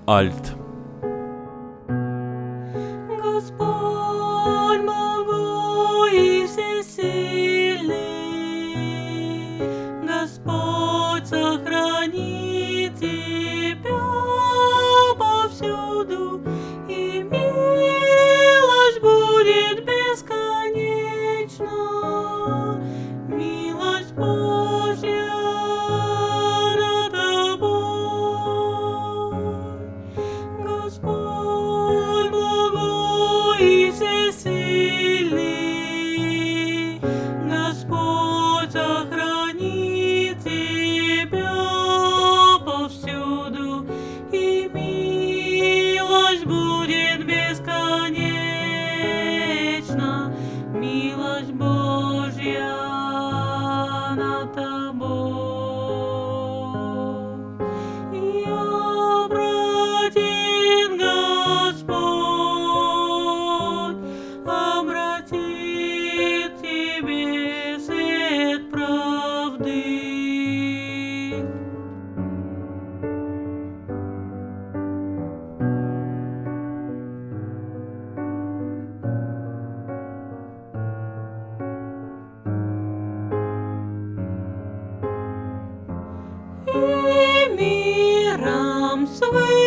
Альт. Господь могой и всесильный, Господь сохранит тебя повсюду, и милость будет бесконечна, милость Божья над тобой. Господь благой и всесильный, Господь сохранит тебя повсюду, и милость будет бесконечна, милость Божья над тобой. И обратит Господь, обратит тебе свет правды. И миром своим